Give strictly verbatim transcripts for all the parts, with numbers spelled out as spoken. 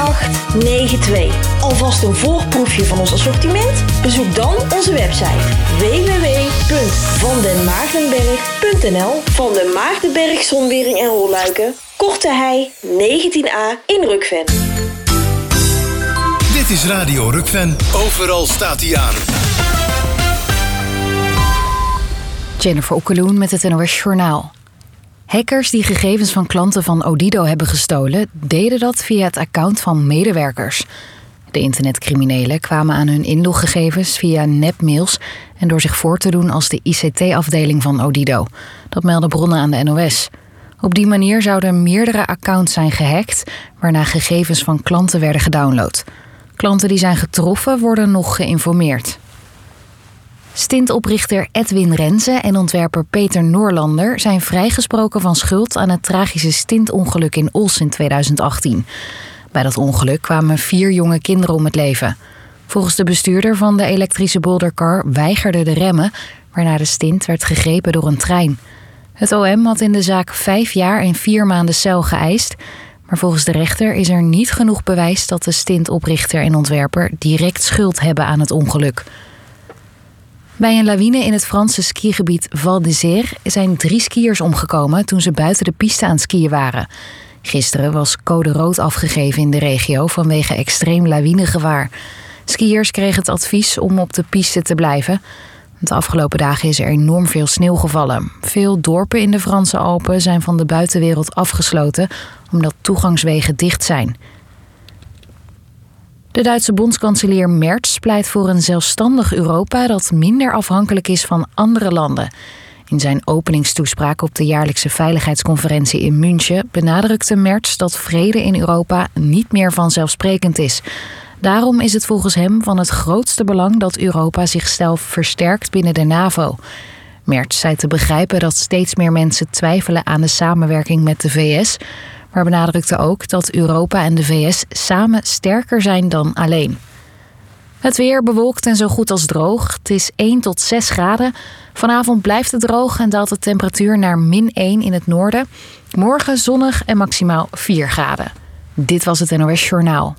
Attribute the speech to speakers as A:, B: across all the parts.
A: acht negen twee. Alvast een voorproefje van ons assortiment? Bezoek dan onze website w w w punt van den maagdenberg punt n l. Van den Maagdenberg Zonwering en Rolluiken, Korte Hei negentien a in Rukven.
B: Dit is Radio Rukven. Overal staat hij aan.
C: Jennifer Okkeloen met het N O S Journaal. Hackers die gegevens van klanten van Odido hebben gestolen, deden dat via het account van medewerkers. De internetcriminelen kwamen aan hun inloggegevens via nepmails en door zich voor te doen als de I C T-afdeling van Odido. Dat melden bronnen aan de N O S. Op die manier zouden meerdere accounts zijn gehackt, waarna gegevens van klanten werden gedownload. Klanten die zijn getroffen worden nog geïnformeerd. Stintoprichter Edwin Renze en ontwerper Peter Noorlander zijn vrijgesproken van schuld aan het tragische stintongeluk in Oss in tweeduizend achttien. Bij dat ongeluk kwamen vier jonge kinderen om het leven. Volgens de bestuurder van de elektrische bouldercar weigerde de remmen, waarna de stint werd gegrepen door een trein. Het O M had in de zaak vijf jaar en vier maanden cel geëist, maar volgens de rechter is er niet genoeg bewijs dat de stintoprichter en ontwerper direct schuld hebben aan het ongeluk. Bij een lawine in het Franse skigebied Val d'Isère zijn drie skiers omgekomen toen ze buiten de piste aan het skiën waren. Gisteren was code rood afgegeven in de regio vanwege extreem lawinegevaar. Skiers kregen het advies om op de piste te blijven. De afgelopen dagen is er enorm veel sneeuw gevallen. Veel dorpen in de Franse Alpen zijn van de buitenwereld afgesloten omdat toegangswegen dicht zijn. De Duitse bondskanselier Merz pleit voor een zelfstandig Europa dat minder afhankelijk is van andere landen. In zijn openingstoespraak op de jaarlijkse veiligheidsconferentie in München benadrukte Merz dat vrede in Europa niet meer vanzelfsprekend is. Daarom is het volgens hem van het grootste belang dat Europa zichzelf versterkt binnen de NAVO. Merz zei te begrijpen dat steeds meer mensen twijfelen aan de samenwerking met de V S, maar benadrukte ook dat Europa en de V S samen sterker zijn dan alleen. Het weer bewolkt en zo goed als droog. Het is één tot zes graden. Vanavond blijft het droog en daalt de temperatuur naar min één in het noorden. Morgen zonnig en maximaal vier graden. Dit was het N O S Journaal.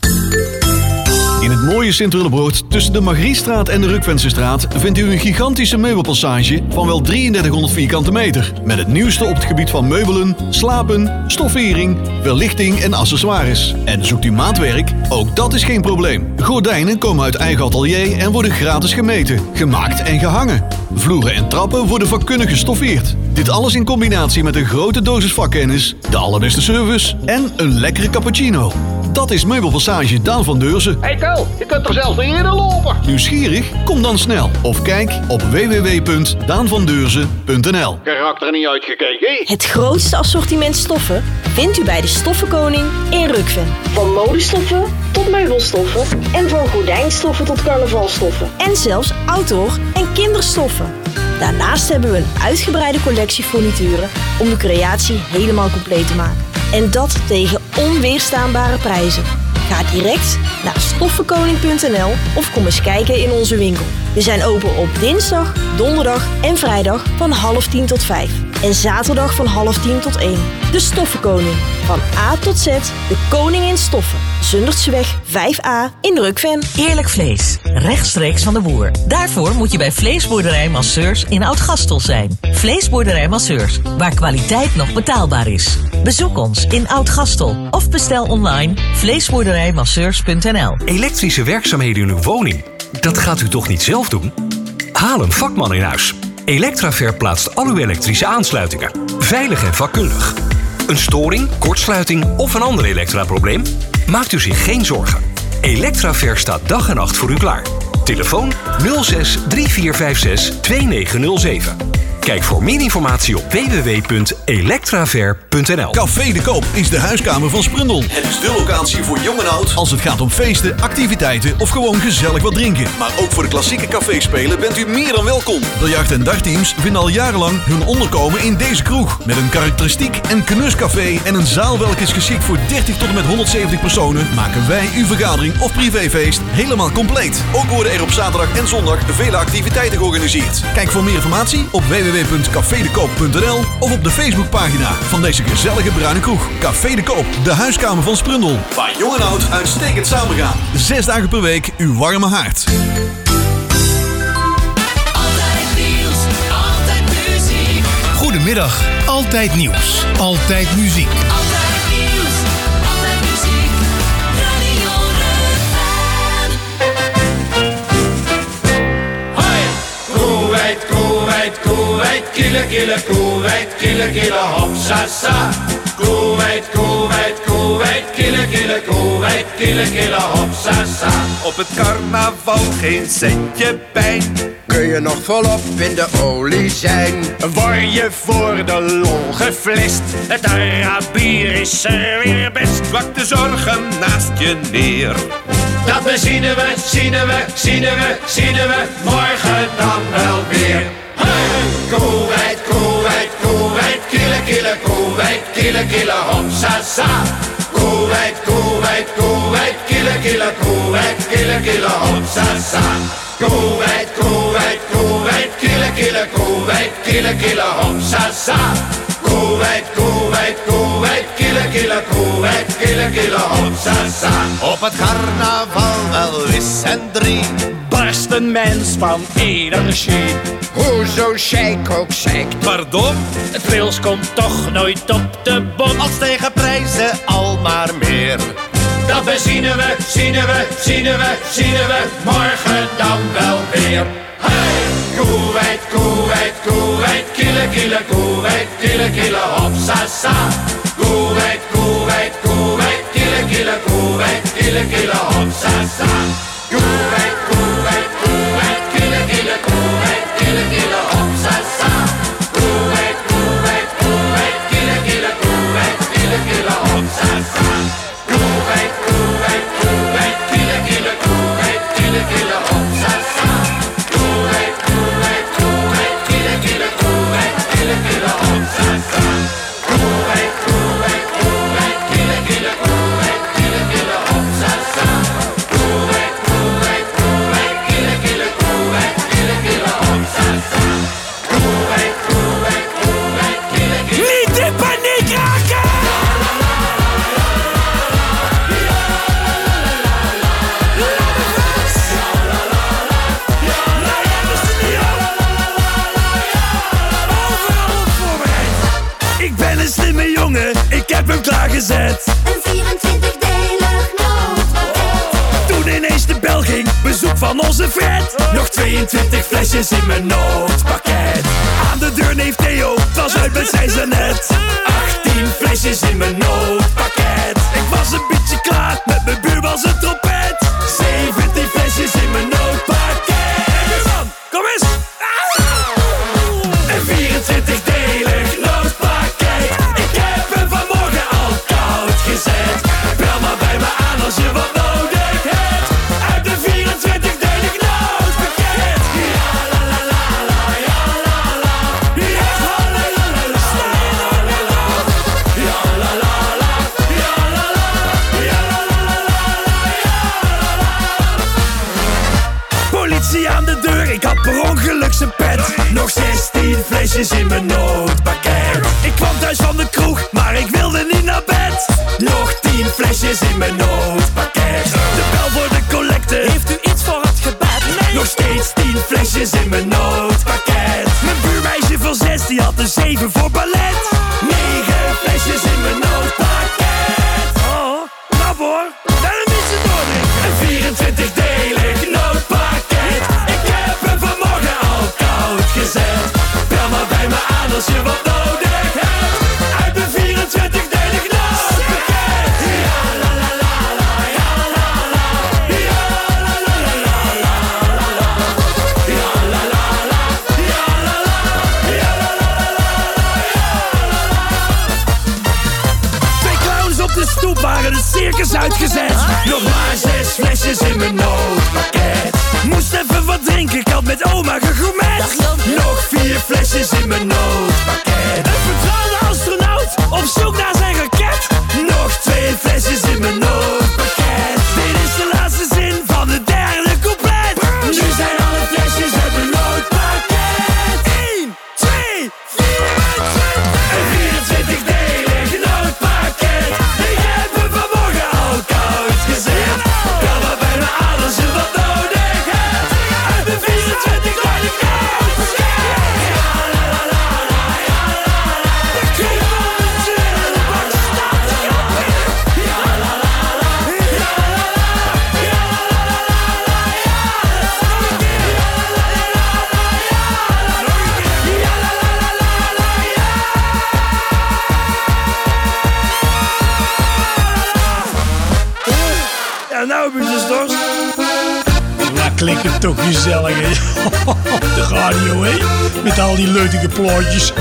D: In het mooie Sint-Willebroord tussen de Margriestraat en de Rukvensestraat vindt u een gigantische meubelpassage van wel drieëndertighonderd vierkante meter. Met het nieuwste op het gebied van meubelen, slapen, stoffering, verlichting en accessoires. En zoekt u maatwerk? Ook dat is geen probleem. Gordijnen komen uit eigen atelier en worden gratis gemeten, gemaakt en gehangen. Vloeren en trappen worden vakkundig gestoffeerd. Dit alles in combinatie met een grote dosis vakkennis, de allerbeste service en een lekkere cappuccino. Dat is Meubelpassage Daan van Deurzen.
E: Hey Ko, je kunt er zelfs niet in lopen.
D: Nieuwsgierig? Kom dan snel. Of kijk op w w w punt daan van deurzen punt n l.
E: Karakter er niet uitgekeken.
A: Het grootste assortiment stoffen vindt u bij de Stoffenkoning in Rukven. Van modestoffen tot meubelstoffen en van gordijnstoffen tot carnavalstoffen. En zelfs outdoor en kinderstoffen. Daarnaast hebben we een uitgebreide collectie furnituren om de creatie helemaal compleet te maken. En dat tegen onweerstaanbare prijzen. Ga direct naar stoffenkoning punt n l of kom eens kijken in onze winkel. We zijn open op dinsdag, donderdag en vrijdag van half tien tot vijf. En zaterdag van half tien tot één. De Stoffenkoning. Van A tot Z, de koning in stoffen. Zundertseweg vijf a in Rukven.
F: Eerlijk vlees, rechtstreeks van de boer. Daarvoor moet je bij Vleesboerderij Masseurs in Oud-Gastel zijn. Vleesboerderij Masseurs, waar kwaliteit nog betaalbaar is. Bezoek ons in Oud-Gastel of bestel online vleesboerderij masseurs punt n l.
G: Elektrische werkzaamheden in uw woning, dat gaat u toch niet zelf doen? Haal een vakman in huis. Electraver plaatst al uw elektrische aansluitingen. Veilig en vakkundig. Een storing, kortsluiting of een ander elektraprobleem? Maakt u zich geen zorgen. Electraver staat dag en nacht voor u klaar. Telefoon nul zes drie vier vijf zes twee negen nul zeven. Kijk voor meer informatie op w w w punt electraver punt n l.
D: Café de Koop is de huiskamer van Sprundel. Het is de locatie voor jong en oud als het gaat om feesten, activiteiten of gewoon gezellig wat drinken. Maar ook voor de klassieke caféspelen bent u meer dan welkom. Biljart- en dartteams vinden al jarenlang hun onderkomen in deze kroeg. Met een karakteristiek en knuscafé en een zaal welke is geschikt voor dertig tot en met honderdzeventig personen, maken wij uw vergadering of privéfeest helemaal compleet. Ook worden er op zaterdag en zondag vele activiteiten georganiseerd. Kijk voor meer informatie op w w w w punt café de koop punt n l of op de Facebookpagina van deze gezellige bruine kroeg. Café de Koop, de huiskamer van Sprundel. Waar jong en oud uitstekend samengaan. Zes dagen per week uw warme haard.
H: Altijd nieuws, altijd muziek.
B: Goedemiddag, altijd nieuws, altijd muziek.
H: Altijd nieuws, altijd muziek. Radio Rukven.
I: Hoi! Koeweit, Koeweit, Koeweit, kille, kille, Koeweit, kille, kille, hopsasa. Koeweit, Koeweit, Koeweit, kille, kille, Koeweit, kille, kille, hopsasa.
J: Op het carnaval geen centje pijn.
K: Kun je nog volop in de olie zijn?
J: Word je voor de lol geflist? Het Arabier is er weer best. Plak de zorgen naast je neer.
I: Dat zien we, zien we, zien we, zien we morgen dan wel weer. Hey! Koeweit, Koeweit, Koeweit, kille, kille, Koeweit, kille, kille, hopsasa. Koeweit, Koeweit, Koeweit, kille, kille, Koeweit, kille, kille, hopsasa. Koeweit, Koeweit, Koeweit, kille, kille, Koeweit, kille, kille, hopsasa. Koeweit, Koeweit, Koeweit, kille, kille, Koeweit, kille, kille, hopsasa.
J: Op het carnaval wel is en drie.
L: Barst een mens van energie.
K: Hoezo shake ook shake?
J: Pardon?
L: Het pils komt toch nooit op de bom.
J: Als tegen prijzen al maar meer.
I: Dat zien we, zien we, zien we, zien we morgen dan wel weer. Hey! Koeweit, Koeweit, Koeweit, kille, kille, Koeweit, kille, kille, hopsasa. Koeweit, Koeweit, Koeweit, kille, kille, Koeweit, kille, kille, hopsasa. Koeweit, Koeweit, Koeweit, kille, kille, Koeweit, kille, kille, hopsasa. Koeweit, Koeweit, Koeweit, kille, kille, Koeweit, kille, kille, hopsasa. Koeweit, Koeweit, Koeweit, kille, kille, Koeweit, kille, kille, hopsasa. Koeweit, Koeweit, Koeweit, kille, kille, Koeweit, kille, kille, hopsasa. Koeweit, Koeweit, Koeweit, kille, kille, Koeweit, kille, kille, hopsasa. Koeweit, Koeweit, Koeweit, kille, kille, Koeweit, kille, kille, hopsasa. Koeweit, Koeweit, Koeweit, kille, kille.
L: Niet in paniek raken! Ik ben een slimme jongen, ik heb hem klaargezet.
H: Een vierentwintig-delig noodpakket.
L: Toen ineens de bel ging, bezoek van onze Fred. Nog tweeëntwintig flesjes in mijn noodpakket. Aan de deur neef Theo, het was uit met zijn zanet. achttien flesjes in mijn noodpakket. Ik was een beetje klaar, met mijn buurman zijn trompet. zeventien flesjes in mijn noodpakket. Buurman, kom eens! Een vierentwintig-delig noodpakket. Ik heb hem vanmorgen al koud gezet. Bel maar bij me aan als je wat nodig hebt. Uit de vierentwintig-delig noodpakket. Ja la la la la, ja la la. Ja la la la la, sta je nog weer laat? Ja la la la, ja la la. Ja la la la la, ja la la. Politie aan de deur, ik had per ongeluk zijn pet. Nog zestien flesjes in mijn noodpakket. Ik kwam thuis van de kroeg, maar ik wilde niet naar bed. Nog tien flesjes in mijn noodpakket. De bel voor de collecte, heeft u iets voor het gebed? Nee. Nog steeds tien flesjes in mijn noodpakket. Mijn buurmeisje van zes, die had een zeven voor ballet. Negen flesjes in mijn noodpakket. Oh, nou hoor, daar een beetje doordrinken. Een vierentwintig-delig noodpakket. Ik heb hem vanmorgen al koud gezet. Bel maar bij me aan als je wat nodig hebt. Uit de vierentwintig-delig noodpakket. Ja la la la la, ja la la. Ja la la la la, la la la. Ja la la la, ja la la. Ja la la la la, ja la la. Twee clowns op de stoep waren het circus uitgezet. Nog maar zes flesjes in mijn noodpakket. Moest even wat drinken, ik had met oma gegourmet. Nog vier flesjes in mijn noodpakket. Een vertrouwde astronaut op zoek naar zijn raket. Nog twee flesjes in mijn noodpakket. Dit is de laatste zin van de derde couplet. Nu zijn alle flesjes uit mijn noodpakket. één, twee,
M: Ja, nou ben je dorst. Nou klinkt het toch gezellig, hè? Op de radio, hè? Met al die leuke plaatjes.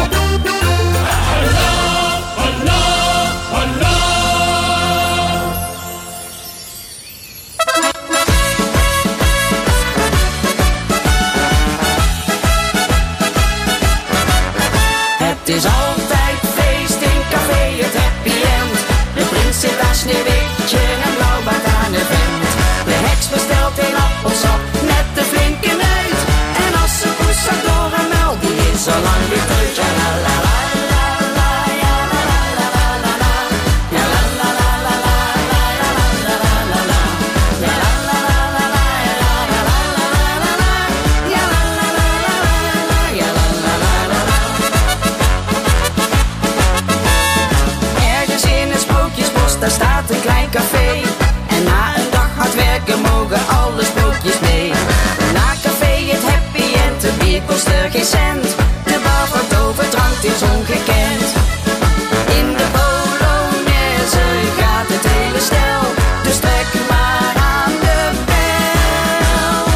N: Het is altijd feest in café, het happy end. De prins zit aan Sneeuwwitje en Blauwbaard aan de vent. De heks bestelt een appelsap met de flinke neut. En als ze poes zat door een mel, die is al lang weer teut. Ja la la la la la, ja la la la la la la. Ja la la la la la la, ja la la la la la. Ja la la la la la, ja la la la la la. Ja la la la la la, ja la la la la la. Ergens in het Sprookjesbos, daar staat een klein café. En na een dag hard werken mogen alle sprookjes mee. Na café het happy end, het bier kost er geen cent. De bar van toverdrank is ongekend. In de Polonaise gaat het hele stel. Dus trek maar aan de bel.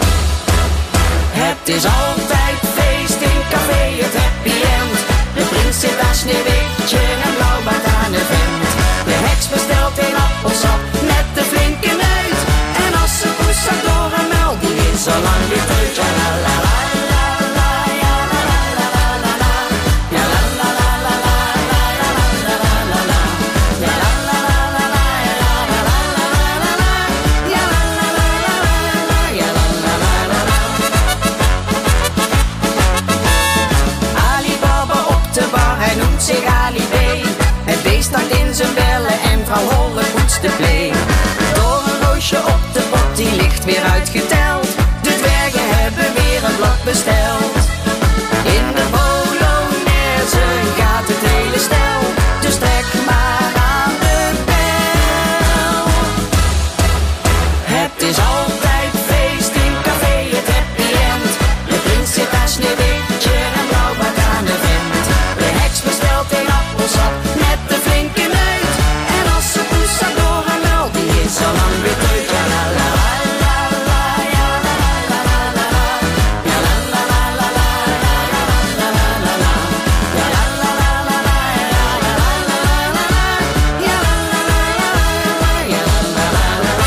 N: Het is altijd feest in café, het happy end. De prins zit aan Sneeuwwitje en Blauwbaard aan de vent. De heks bestelt een appelsap met de flinke neut. En als ze poes zat door een mel, die is al lang weer teut. Ja la la la la la, ja la la la la la la. Ja la la la la la la, ja la la la la la. Ja la la la la la, ja la la la la la. Ja la la la la la, ja la la la la la. Alibaba op de bar, hij noemt zich Ali B. Het beest staat in zijn bellen en vrouw Holle poetst de play. Door een roosje op de pot, die ligt weer uitgeteld. De dwergen hebben weer een blad besteld. In de Polonaise gaat het hele stel. Dus trek maar aan de bel. Het is altijd feest in café, het happy end. De prins zit aan Sneeuwwitje en Blauwbaard aan de vent. De heks bestelt een appelsap met de flinke neut. En als ze poes zat door een mel, die is al lang weer teut. Ja la la la la la, ja la la la la la la. Ja la la la la la, ja la la la la la. Ja la la la la la, ja la la la la la. Ja la la la la la, ja la la la la la.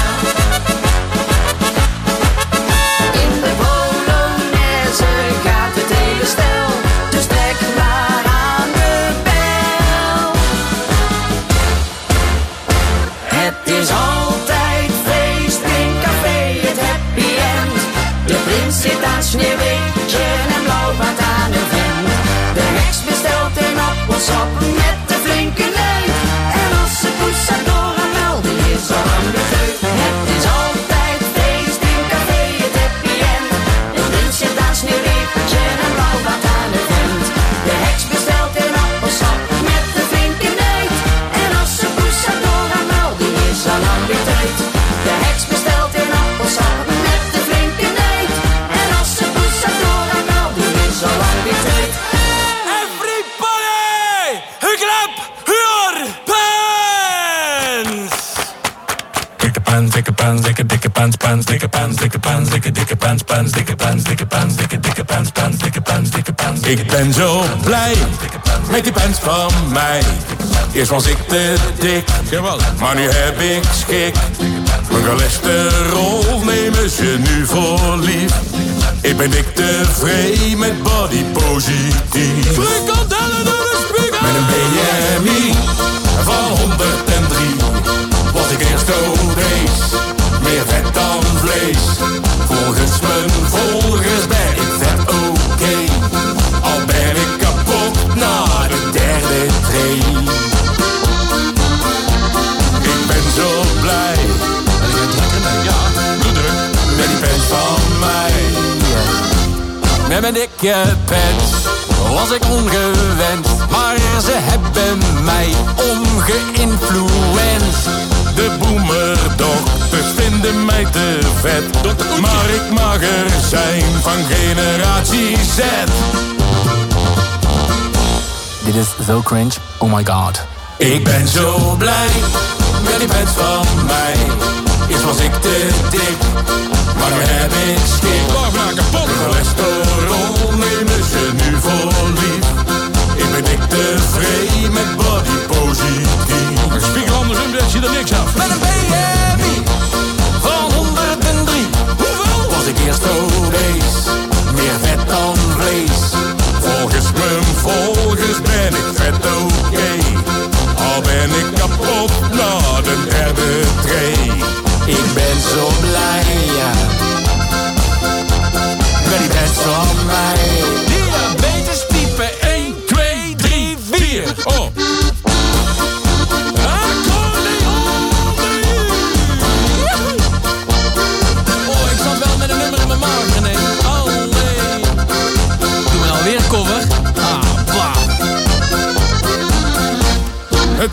N: In de Polonaise gaat het hele stel. Dus trek maar aan de bel. Het is altijd feest in café, het happy end. De prins zit aan Sneeuwwitje en Blauwbaard aan de vent. De heks bestelt een appelsap met de flinke neut. En als ze poes zat door een mel, die is al lang weer teut. Het is altijd feest in café, het happy end. De prins zit aan Sneeuwwitje en Blauwbaard aan de vent. De heks bestelt een appelsap met de flinke neut. En als ze poes zat door een mel, die is al lang weer teut. De heks bestelt een appelsap met de flinke neut. En als ze poes zat door een mel, die is al lang weer teut.
L: Everybody, clap your pants!
O: Dikke pants, dikke pants, dikke dikke pants, pants, dikke pants, dikke pants, dikke dikke pants, pants, dikke pants, dikke pants, dikke dikke pants, pants, dikke pants, dikke pants.
P: Ik ben zo blij met die pants van mij. Eerst was ik te dik, maar nu heb ik schik. Mijn cholesterol nemen ze nu voor lief. Ik ben dik tevreden met body positief.
L: Frikandellen door de spiegel!
P: Met een B M I van honderddrie was ik eerst obese. Meer vet dan vlees. Volgens mijn volgers ben ik vet oké. Al ben ik kapot na de derde train. Ik ben zo blij. Ja, doe druk. Met die pants van mij.
Q: Met mijn dikke pants was ik ongewenst, maar ze hebben mij omgeïnfluenced.
P: De boemerdokters vinden mij te vet, maar ik mag er zijn van generatie Z.
Q: Dit is zo cringe, oh my god.
P: Ik ben zo blij met die pants van mij.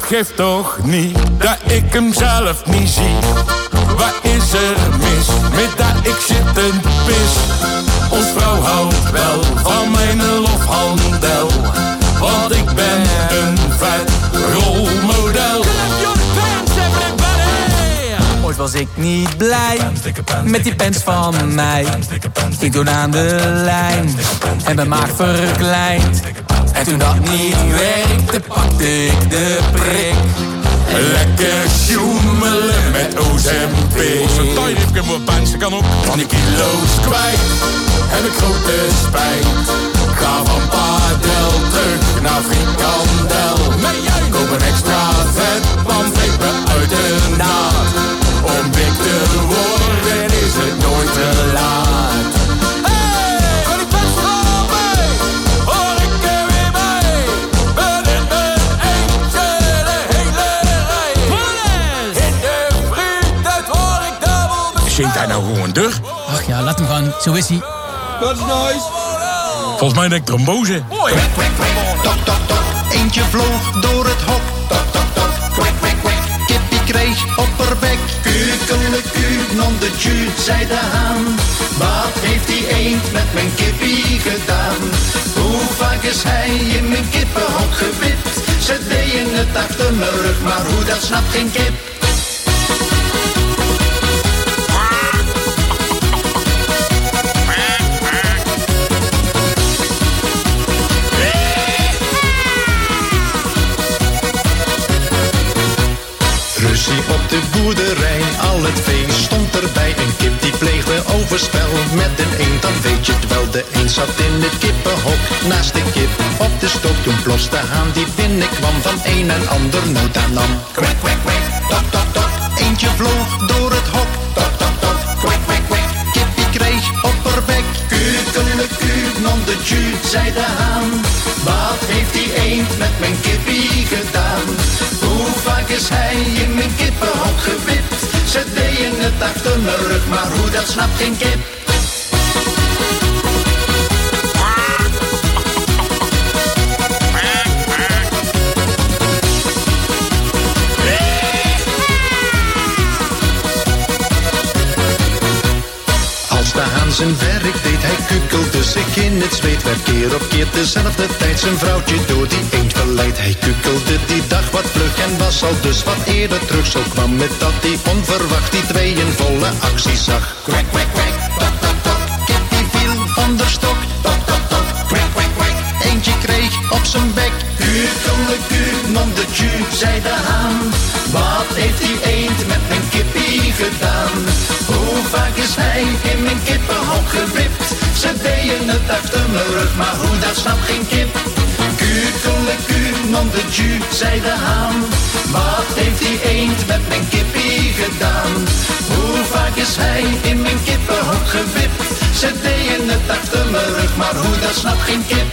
O: geeft toch niet dat ik hem zelf niet zie. Wat is er mis met dat ik zit en pis? Ons vrouw houdt wel van mijn lofhandel, want ik ben een vet rolmodel.
R: Ooit was ik niet blij met die pens van mij. Ik doe aan de lijn en mijn maag verkleind. En toen dat niet werkte, pakte ik de prik.
O: Lekker sjoemelen met Ozempic. Zo'n tijd heeft ik een pens, kan ook van die kilo's kwijt. Heb ik grote spijt. Ga van padel terug naar frikandel. Koop een extra vet, want ik ben uit de naad. Om dik te worden is het nooit te laat. Hey, ben ik best wel mee? Hoor ik er weer bij? Ben in mijn eentje de hele rij. In de vriend, dat hoor ik dubbel met. Zingt hij nou gewoon dur?
S: Ach ja, laat hem gaan. Zo is hij.
O: Wat nice. Volgens mij denk ik trombose.
I: Kwek, kwek, kwek, tok, tok, tok. Eentje vloog door het hok. Tok, tok, tok. Kwek, kwek, kwek. Kippie kreeg op haar bek. Kukeleku, non de tju, zei de haan. Wat heeft die eend met mijn kippie gedaan? Hoe vaak is hij in mijn kippenhok gewipt? Ze deden het achter mijn rug, maar hoe dat snapt geen kip. Ruzie op de boerderij, al het vee stond erbij. Een kip die pleegde overspel met een eend, dan weet je het wel. De eend zat in het kippenhok, naast de kip op de stok. Toen plots de haan die binnenkwam, van een en ander nood aannam. Kwek, kwek, kwek, tok, tok, tok. Eentje vloog door het hok. Tok, tok, tok. Kwek, kwek, kwek. Kip die kreeg op haar bek. Kukeleku, non de tju, zei de haan. Wat heeft die eend met mijn kippie gedaan? Hoe vaak is hij in mijn kippenhok gewipt? Ze deden het achter mijn rug, maar hoe dat snapt geen kip. Als de haan zijn werk deed, hij kukelde zich in het zweet. Werd keer op keer dezelfde tijd zijn vrouwtje door die eend verleid. Hij kukelde die dag wat vlug en was al dus wat eerder terug. Zo kwam het dat hij onverwacht die twee in volle actie zag. Kwek, kwek, kwek, tok, tok, tok. Kip die viel van de stok. Tok, tok, tok. Kwek, kwek, kwek. Eentje kreeg op zijn bek. Kukeleku, non de tju, zei de haan. Wat heeft die eend met mijn kippie gedaan? Hoe vaak is hij in mijn kippenhok gewipt? Ze deden het achter mijn rug, maar hoe dat snapt geen kip. Kukeleku, non de tju, zei de haan. Wat heeft die eend met mijn kippie gedaan? Hoe vaak is hij in mijn kippenhok gewipt? Ze deden het achter mijn rug, maar hoe dat snapt geen kip.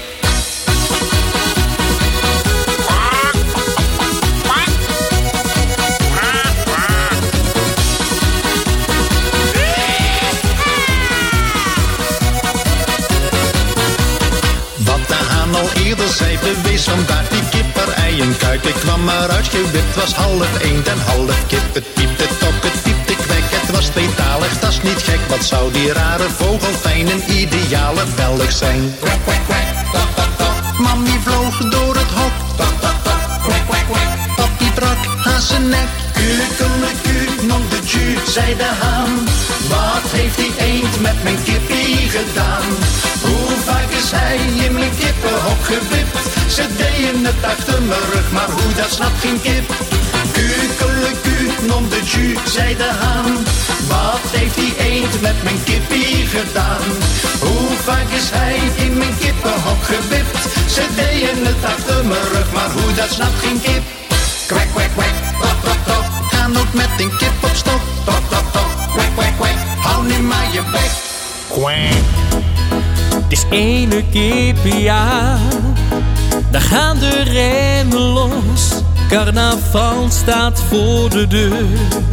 I: Al eerder zei bewees vandaag die kipperei een kuip. Ik kwam maar uitgewipt, was half eend en half kip. Het piepte tok, het piepte kwek, het was tweetalig, dat is niet gek. Wat zou die rare vogel fijn een ideale velg zijn? Kwek, kwek, kwek, tok, tok, tok. Mam die vloog door het hok. Tok, tok, tok, kwek, kwek, kwek. Pap die brak aan zijn nek. Kukeleku, non de tju, zei de haan. Wat heeft die eend met mijn kippie gedaan? Hoe vaak is hij in mijn kippenhok gewipt? Ze deden het achter mijn rug, maar hoe dat snapt geen kip. Kukeleku, non de tju, zei de haan. Wat heeft die eend met mijn kippie gedaan? Hoe vaak is hij in mijn kippenhok gewipt? Ze deden het achter mijn rug, maar hoe dat snapt geen kip. Kwek, kwek, kwek, tok, tok, tok. Ga nooit met een kip op stok. Tok, tok, tok, kwek, kwek, kwek. Hou nu maar je bek.
S: Kwek. Het is ene kip, ja. Daar gaan de remmen los. Carnaval staat voor de deur.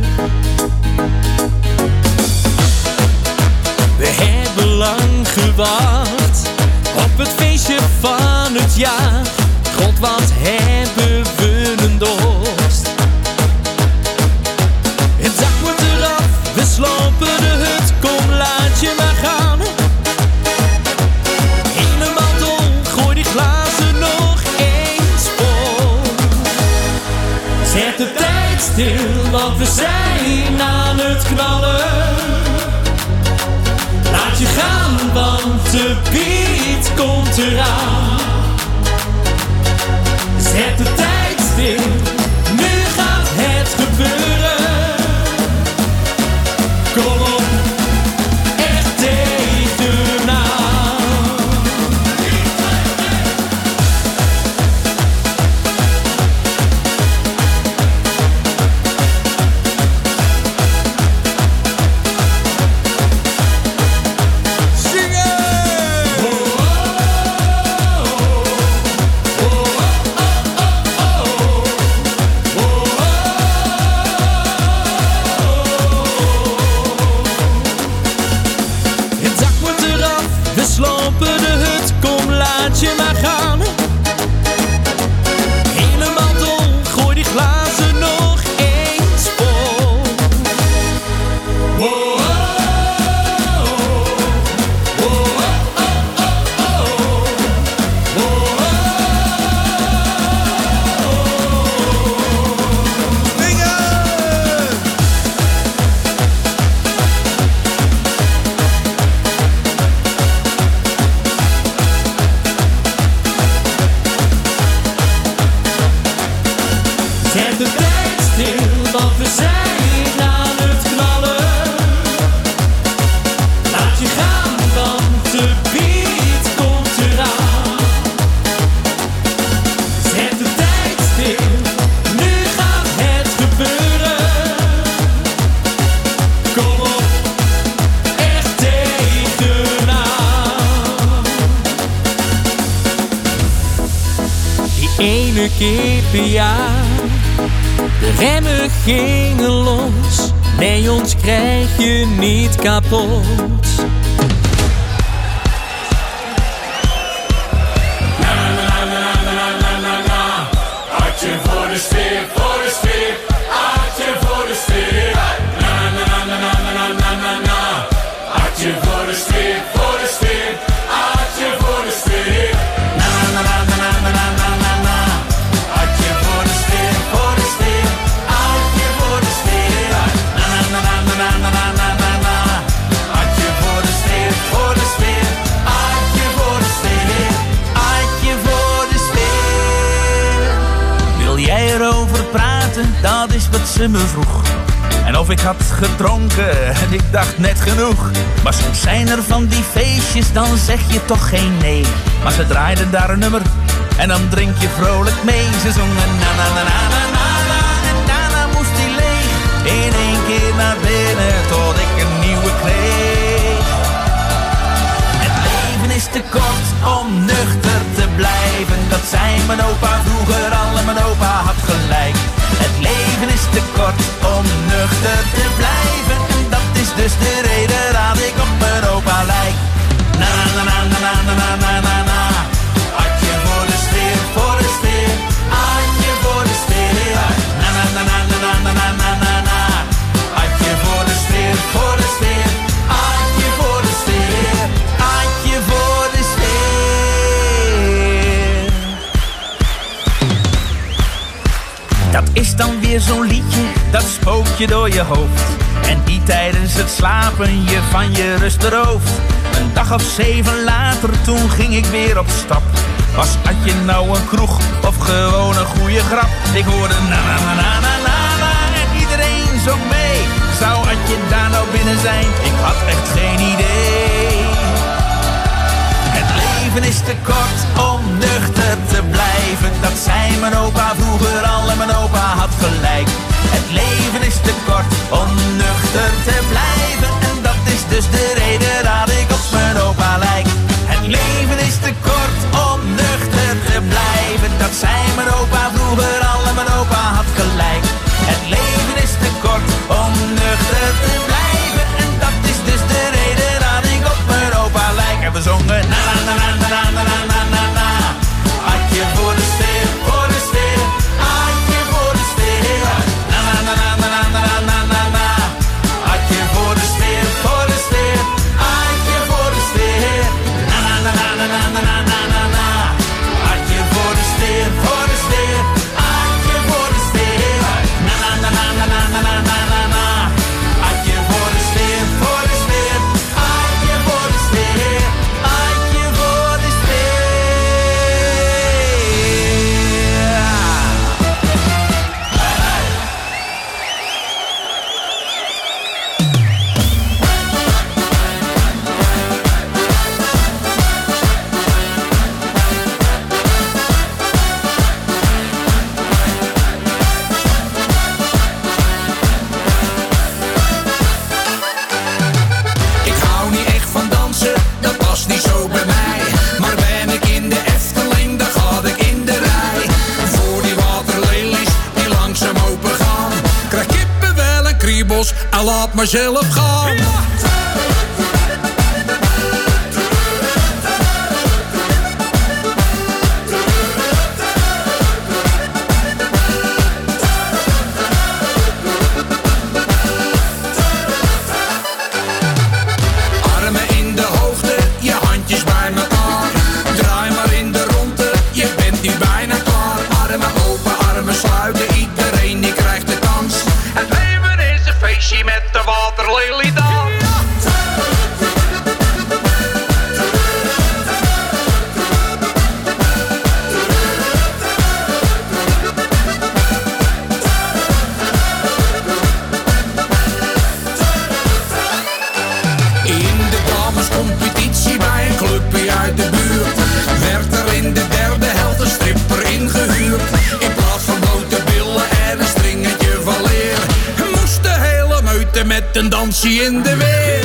S: We hebben lang gewacht op het feestje van het jaar. God, wat hebben we een dorst. knallen. Laat je gaan, want de beat komt eraan. Zet de tijd stil, nu gaat het gebeuren. Kom op, echt tegenaan. Keer per jaar. De remmen gingen los. Nee, ons krijg je niet kapot.
L: Na na na na na na na na na. Hartje voor de sfeer, voor de sfeer. Hartje voor de sfeer. Na na na na na na na na na. Hartje voor de sfeer, voor de sfeer. Hartje voor de sfeer. Na na na na na na na na na na. Hartje voor de sfeer, voor de sfeer. Hartje voor de sfeer. Na na na na na na na na na na. Hartje voor de sfeer, voor de sfeer. Hartje voor de sfeer. Hartje voor de sfeer.
T: Wil jij erover praten? Dat is wat ze me vroeg. En of ik had gedronken en ik dacht net genoeg. Maar soms zijn er van die feestjes, dan zeg je toch geen nee. Maar ze draaiden daar een nummer en dan drink je vrolijk mee. Ze zongen na na na na na na na. En daarna moest hij leeg. In één keer naar binnen tot ik een nieuwe kreeg. Het leven is te kort om nuchter te blijven. Dat zei mijn opa vroeger al en mijn opa had gelijk. Het leven is te kort om nuchter te blijven. En dat is dus de reden dat ik op mijn opa lijk. Na na na na na na na na na na. Hartje voor de sfeer, voor de sfeer. Hartje voor de sfeer. Na na na na na na na na na na. Hartje voor de sfeer, voor de sfeer. Hartje voor de sfeer. Hartje voor de sfeer. Dat is dan weer zo'n liedje, dat spookt je door je hoofd. En die tijdens het slapen je van je rust berooft. Een dag of zeven later, toen ging ik weer op stap. Was Adje nou een kroeg of gewoon een goede grap? Ik hoorde na na na na na na na en iedereen zong mee. Zou Adje daar nou binnen zijn? Ik had echt geen idee. Het leven is te kort om nuchter te blijven. Dat zei mijn opa vroeger al en mijn opa had gelijk. Het leven is te kort om nuchter te blijven. En dat is dus de reden dat ik op mijn opa lijk. Het leven is te kort om nuchter te blijven. Dat zei mijn opa vroeger al en mijn opa had gelijk. Het leven is te kort om nuchter te blijven. En dat is dus de reden dat ik op mijn opa lijk. En we zongen na na na na na na na na na na. Hartje voor de sfeer, voor de sfeer. Hartje voor de sfeer. Na na na na na na na na na na. Hartje voor
O: en laat mezelf gaan.
P: Armen in de hoogte, je handjes bij elkaar. Draai maar in de ronde, je bent nu bijna klaar. Armen open, armen sluiten, iedereen die krijgt de kans. Het leven is een feestje met de waterleliedans. In de damescompetitie bij een clubje uit de buurt werd er in de derde helft een stripper ingehuurd. In plaats van blote billen en een stringetje van leer moest de hele meute met een dansje in de weer.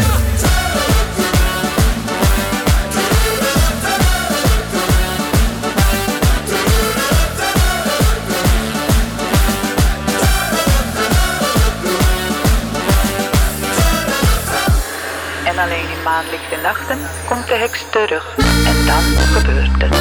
U: En alleen in maandelijke nachten komt de heks terug. En dan gebeurt het.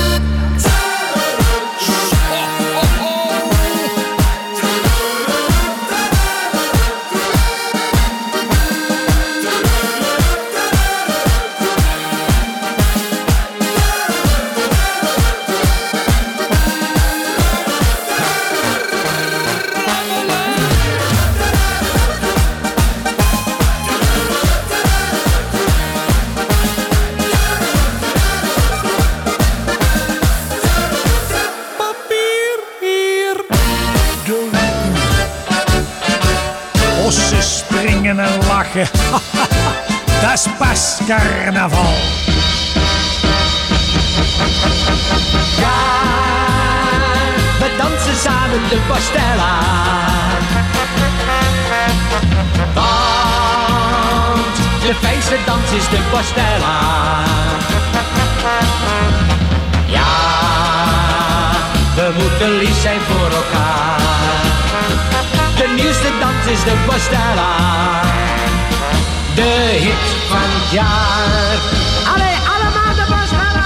M: Ossen springen en lachen. Dat is pas carnaval.
V: Ja, we dansen samen de Bastella. Want de fijnste dans is de Bastella. Ja, we moeten lief zijn voor elkaar. De nieuwste dans is de Bastella. De hit van het jaar. Allee, allemaal de Bastella!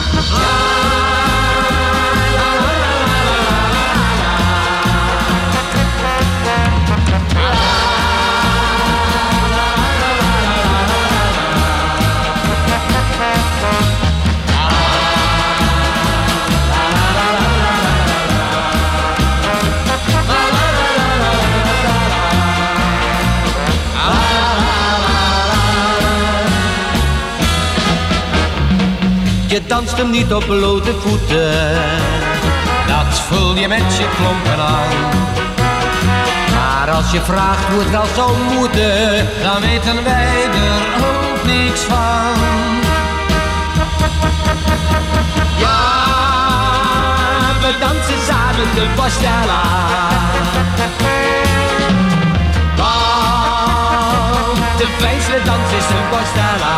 V: Je danst hem niet op blote voeten, dat voel je met je klompen aan. Maar als je vraagt hoe het wel zou moeten, dan weten wij er ook niks van. Ja, we dansen samen de Bastella. Want de fijnste dans is de Bastella.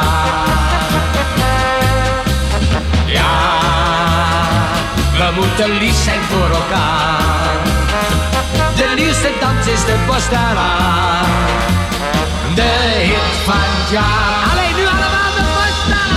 V: Ja, we moeten lief zijn voor elkaar. De nieuwste dans is de Bastella. De hit van het jaar. Alleen nu allemaal de Bastella.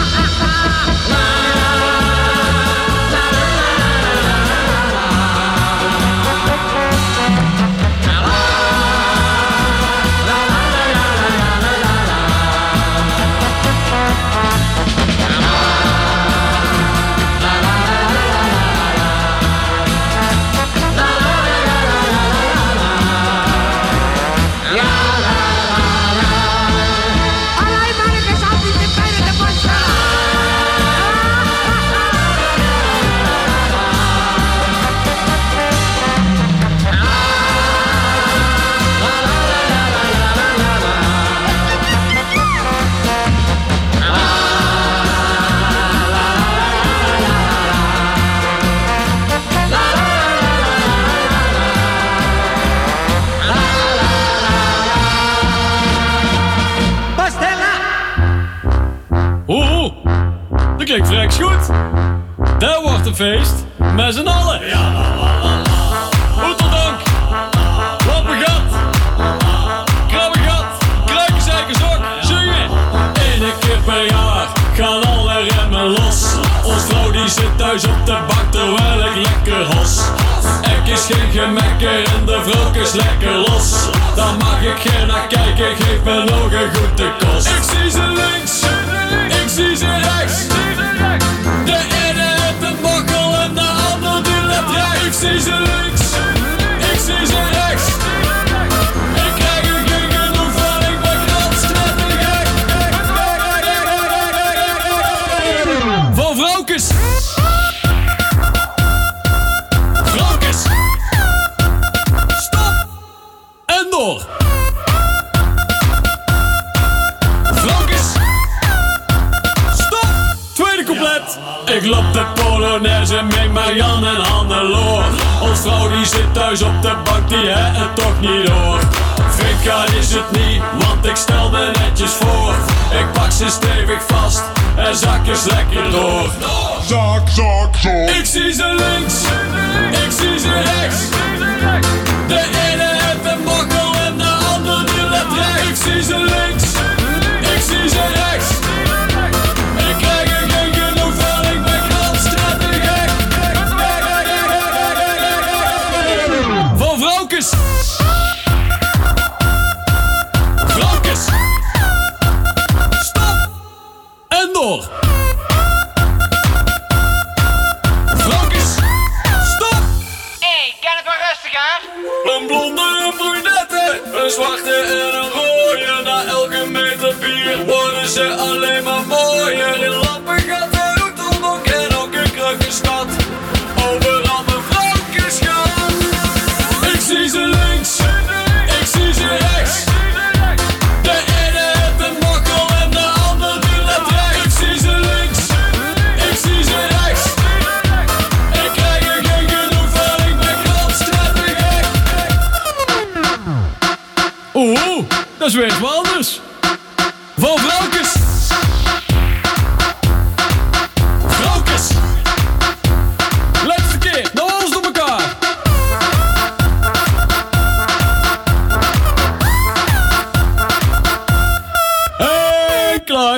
W: Dat klinkt vreks goed. Dat wordt een feest met z'n allen. Oeteldank. Lappengat. Krabbengat. eens lekker los. Dan mag ik geen naar kijken, geef me nog een goede kost. Ik zie ze links, ik zie ze rechts. De ene heeft een bokkel en de ander die let recht. Ik zie ze links, ik zie ze rechts. Ik krijg er geen genoeg van, ik ben grandstrettergek. Voor vrouwkes. Vrouwkes. Stop. En door. Vrouwkes. Stop. Tweede couplet. Ik loop de Polonaise met Marianne en Hannelore. Ons vrouw die zit thuis op de bank, die het het toch niet door. Vinka is het niet, want ik stel me netjes voor. Ik pak ze stevig vast en zak eens lekker door. Zak, zak, zak. Ik zie ze links, ik zie ze rechts. De ene heeft een bokkel en de ander die let recht. Ik zie ze links, ik zie ze rechts. Ik krijg er geen genoeg van, ik ben grandstrettergek. Voor vrouwkes. Vrouwkes. Stop. En door. Vrouwkes. Stop.
A: Hey, kan het maar rustig aan?
W: Een blonde, een brunette, een zwarte en een rode. Na elke meter bier worden ze alleen maar mooier. In Lappen gaat de Rotterdam en ook een krakke stad. Overal mijn vrouwkes gaan. Ik zie ze links, ik zie ze rechts. De ene heeft een mokkel en de ander die let recht. Ik zie ze links, ik zie ze rechts. Ik krijg er geen genoeg van, ik ben grandstrettergek. Oeh, dat is weer iets wat anders. Voor vrouwkes. Vrouwkes. Laatste keer, nou alles door elkaar. Hey, klaar.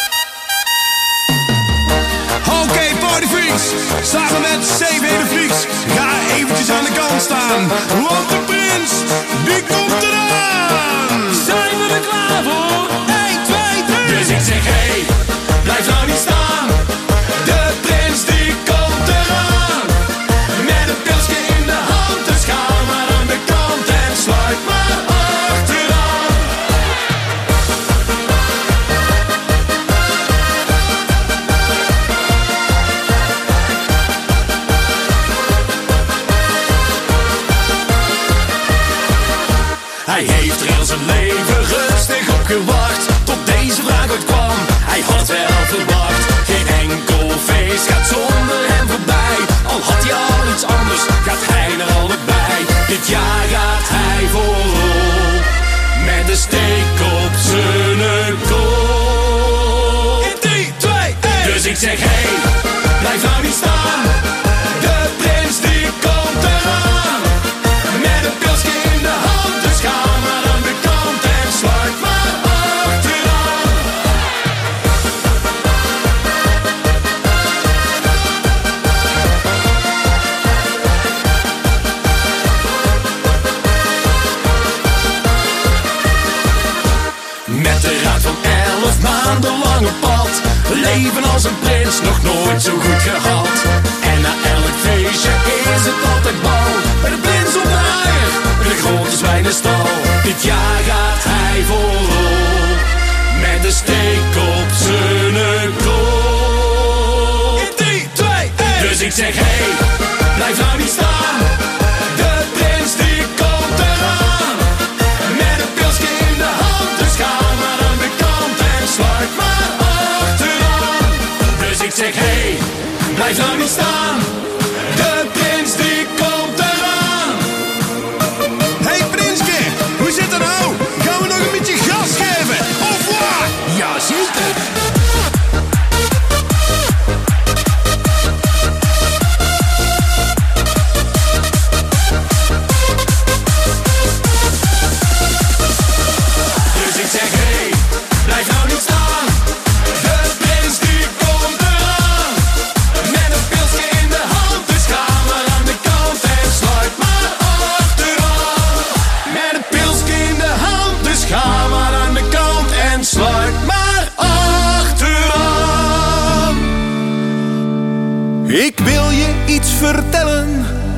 C: Oké, okay, partyfreaks. Samen met zeven hele freaks. Ga eventjes aan de kant staan. Want de prins, die komt eraan.
L: Zijn we er klaar voor? één, twee, drie. Dus ik zeg hey, blijf nou niet staan. De prins die komt eraan. Met een pilsje in de hand, dus ga maar aan de kant en sluit maar achteraan. Hij heeft er heel zijn leven rustig op gewacht, tot deze vraag ooit kwam. Hij had het wel verwacht, geen enkel feest gaat zonder hem voorbij. Al had hij al iets anders, gaat hij er altijd bij. Dit jaar gaat hij voorop, met de steek op zijn kop. In drie, twee, één. Dus ik zeg hey, blijf nou niet staan. De prins die komt eraan. Met een pilsje in de hand, dus ga maar aan de kant en sluit maar achteraan. Met de raad van elf maanden lang op pad, leven als een prins, nog nooit zo goed gehad. En na elk feestje is het altijd bal, bij de prins op de haaier, in de grote zwijnenstal. Dit jaar gaat hij voorop, met de steek op zijn kop. In drie, twee, één. Dus ik zeg hey, blijf nou niet staan. De prins die komt eraan. Met een pilsje in de hand, dus ga maar aan de kant en sluit maar achteraan. Dus ik zeg hey, blijf nou niet staan. De prins die komt eraan.
C: Hey Prinske, hoe zit het nou? Gaan we nog een beetje gas geven? Of wat?
L: Ja, zeker. Dus ik zeg hey, blijf nou niet staan. De prins die komt eraan. Met een pilsje in de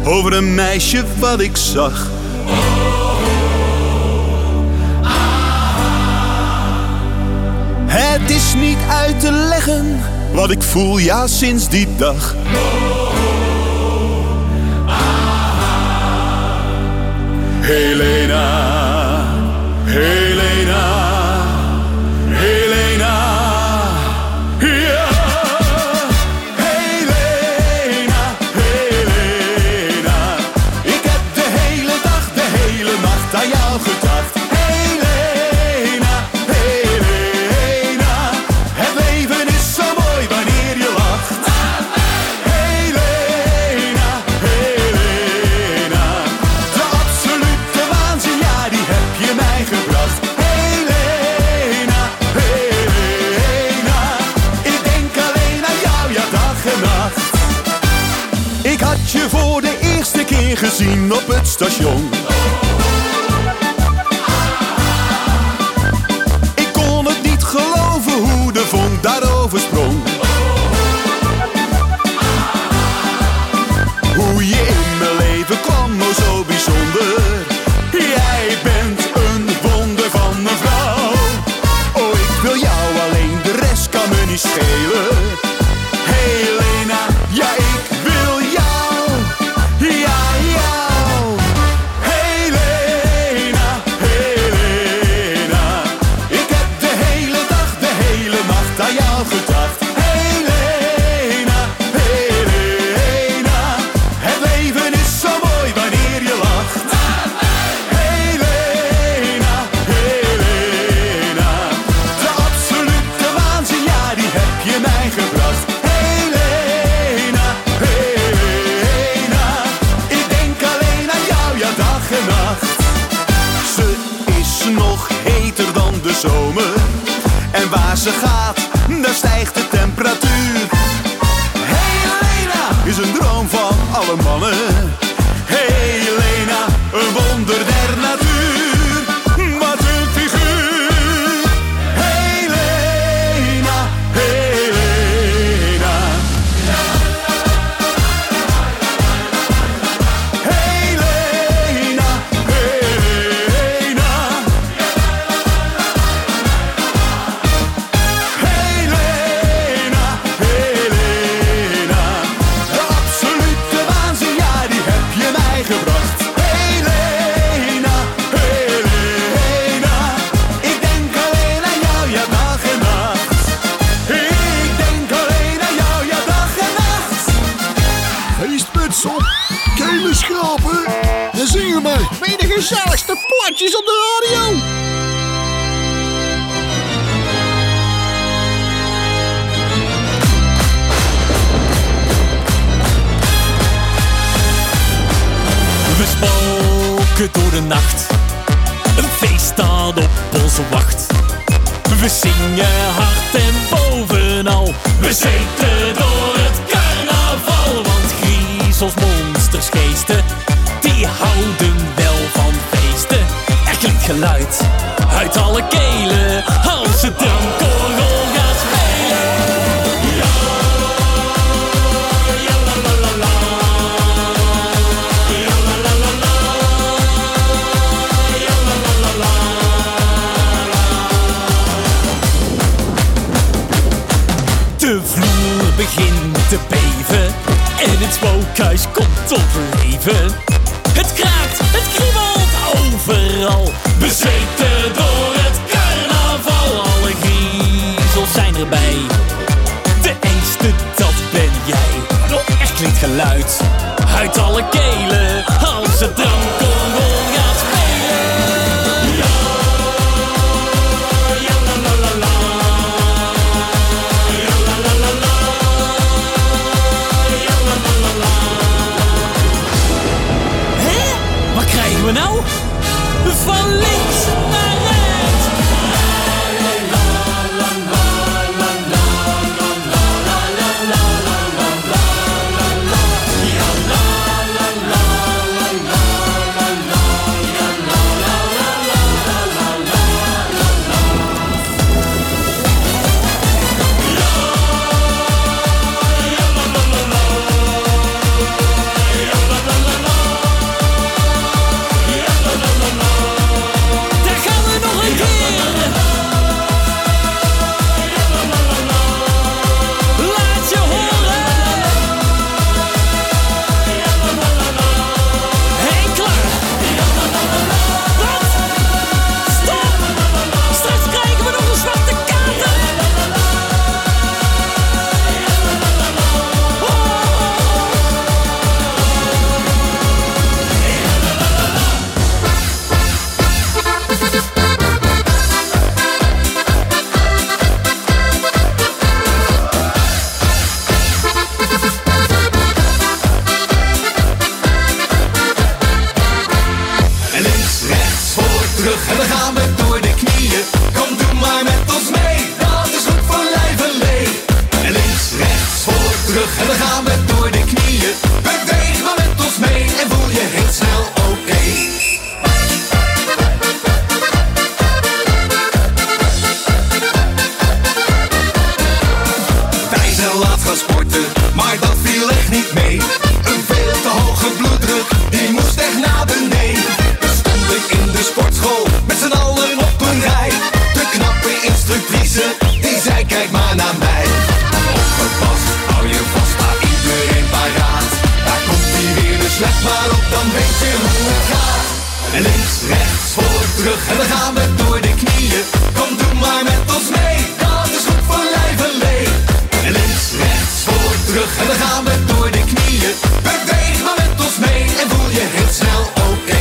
C: over een meisje wat ik zag. Het is niet uit te leggen wat ik voel, ja, sinds die dag. Helena, Helena, Helena, ja. Helena, Helena, ik heb de hele dag, de hele nacht aan jou gedacht. Helena, Helena, het leven is zo mooi wanneer je lacht. Helena, Helena, de absolute waanzin, ja, die heb je mij gebracht. Helena, Helena, ik denk alleen aan jou, ja, dag en nacht. Ik had je voor de eerste keer gezien op het station. Ik kon het niet geloven hoe de vonk daarover sprong. Hoe je in mijn leven kwam, oh zo bijzonder. Jij bent een wonder van een vrouw. Oh, ik wil jou alleen, de rest kan me niet schelen. Helena, ja, ik wil jou. Ja, jou. Helena, Helena, ik heb de hele dag, de hele nacht aan jou gedacht. Helena, Helena, het leven is zo mooi wanneer je lacht. Helena, Helena, de absolute waanzin, ja, die heb je mij gebracht. Helena, Helena, ik denk alleen aan jou, ja, dag en nacht. Ze is nog heter dan de zomer. En waar ze gaat, daar stijgt de temperatuur. Helena is een droom van alle mannen. Helena, een wonder der natuur. Wat een figuur. Helena, Helena. Helena, Helena. Helena, Helena, de absolute waanzin, ja, die heb je mij gebracht. Helena, Helena, ik denk alleen aan jou, ja, dag en nacht. Ik denk alleen aan jou, ja, dag en nacht.
E: Feestmuts op, kelen schrapen en zingen maar. Weer de gezelligste plaatjes op de radio.
L: We spoken door de nacht, een feest staat op onze wacht. We zingen hard en bovenal, we zweten door het carnaval. Want griezels, monsters, geesten, die houden wel van feesten. Er klinkt geluid uit alle kelen als het drankorgel gaat spelen. De vloer begint te beven en het spookhuis komt tot leven. Het kraakt, het kriebelt overal. We zweten door het carnaval. Alle griezels zijn erbij. De engste, dat ben jij. Er klinkt geluid uit alle kelen als het drankorgel gaat spelen. Wat krijgen we nou? Van links naar rechts.
C: ze, die zei kijk maar naar mij. Opgepast, hou je vast, daar iedereen paraat. Daar komt hij weer, dus let maar op, dan weet je hoe het gaat. En links, rechts, voor, terug en dan gaan we door de knieën. Kom doe maar met ons mee, dat is goed voor lijf en leed. En links, rechts, voor, terug en dan gaan we door de knieën. Beweeg maar met ons mee en voel je heel snel oké.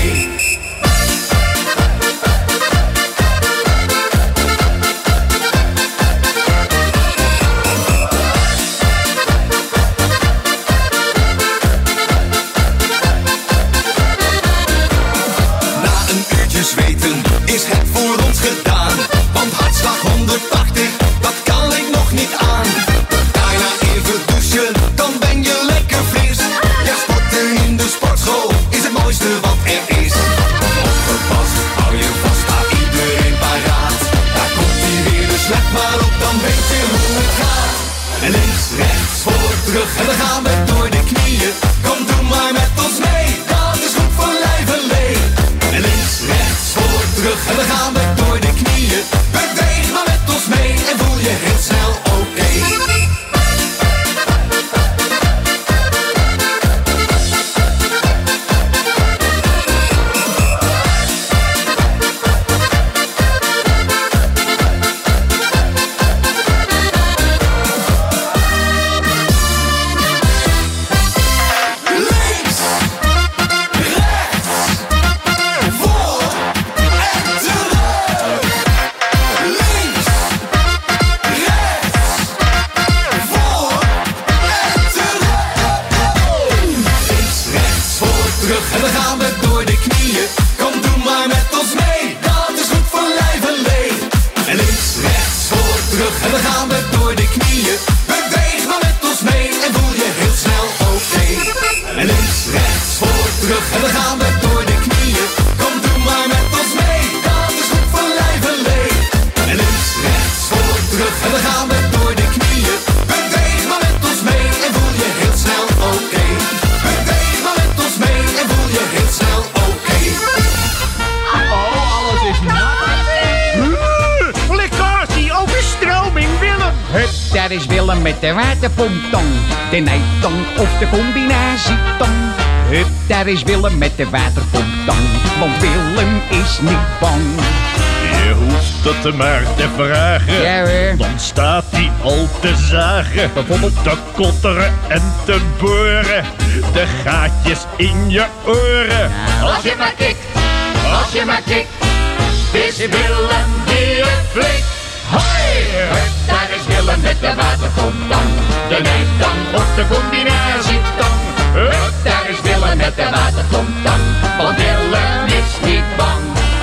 C: Zweten is het voor ons gedaan. Want hartslag honderdtachtig, dat kan ik nog niet aan. Daarna even douchen, dan ben je lekker fris. Ja, sporten in de sportschool is het mooiste wat er is. Opgepast, hou je vast, daar iedereen paraat. Daar komt hij weer, dus let maar op, dan weet je hoe het gaat. En links, rechts, voor, terug en dan gaan we door de knieën. Kom doe maar met ons mee, dat is goed voor lijf en leed. En links, rechts, voor, terug en dan gaan we door de knieën. Beweeg maar met ons mee en voel je heel snel oké. En dan gaan we door de knieën. Kom doe maar met ons mee, dat is goed voor lijf en leed. En links, rechts, voor, terug en dan gaan we door de knieën. Beweeg maar met ons mee en voel je heel snel oké. En links, rechts, voor, terug en dan gaan we door de knieën. Kom doe maar met ons mee, dat is goed voor lijf en leed. En links, rechts, voor, terug en dan gaan we door de knieën. Beweeg maar met ons mee en voel je heel snel oké. Beweeg maar met ons mee en voel je heel snel oké.
D: Oh, alles is nat. Uh, lekkasie, overstroming, Willem.
F: Hup, daar is Willem met de waterpomptang. De nijtang of de combinatietang. Hup, daar is Willem met de waterpomptang. Want Willem is niet bang.
G: Je hoeft het maar te vragen,
F: ja, hoor.
G: Dan staat hij al te zagen. Bijvoorbeeld te kotteren en te boren. De gaatjes in je oren.
I: Ja. Als je maar kikt, als je maar kikt, het is Willem die het flikt. Hoi! Daar is Willem met de waterpomptang. De nijtang of de combinatietang. Daar is Willem met de waterpomptang. Want Willem is niet bang.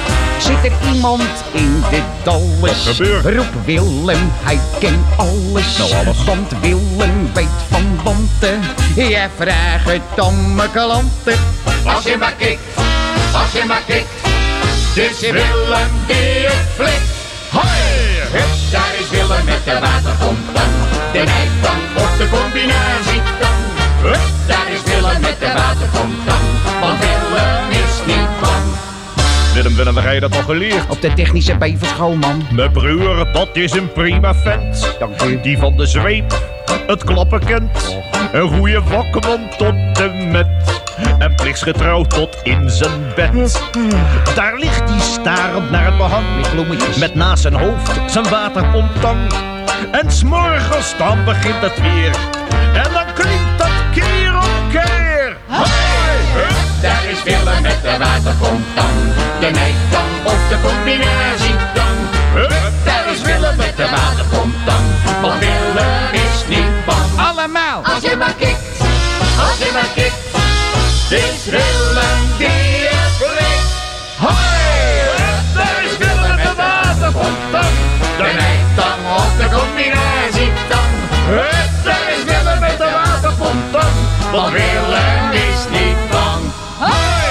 F: Zit er iemand in de dalles? Roep Willem, hij kent alles.
G: Nou, alles.
F: Want Willem weet van wanten. Jij vraagt het aan mijn klanten.
I: Als je maar kikt, als je maar kikt, het is Willem die het flikt. Hoi! Hup, daar is Willem met de waterpomptang. De nijtang of de combinatietang. Hup, daar is Willem met de waterpomptang. Want Willem is niet bang.
G: Willem, Willem, waar heb je dat al geleerd?
F: Op de technische bijverschool, man.
G: Mijn broer, dat is een prima vent.
F: Dank u.
G: Die van de zweep het klappen kent. Een goede vakman tot en met. En plichtsgetrouw tot in zijn bed. Daar ligt hij starend naar het behang. Met naast zijn hoofd zijn waterpomptang. En 's morgens dan begint het weer. En dan klinkt dat keer op keer.
I: Hoi! Hup, daar is Willem met de waterpomptang. De nijtang of de combinatietang. Hup, daar is Willem met de waterpomptang. Want Willem is niet bang.
F: Allemaal!
I: Als je maar kikt, als je maar kikt, het is Willem die het flikt. Hoi! Hup, daar is Willem met de waterpomptang. De nijtang of de combinatietang. Hup, daar is Willem met de waterpomptang. Want Willem is niet bang. Hoi!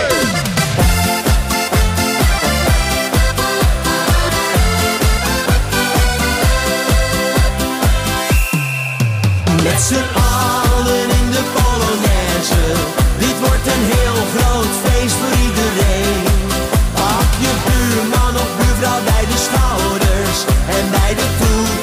C: Met z'n allen in de Polonaise. Dit wordt een heel groot feest voor iedereen. Pak je buurman of buurvrouw bij de schouders. En bij de toer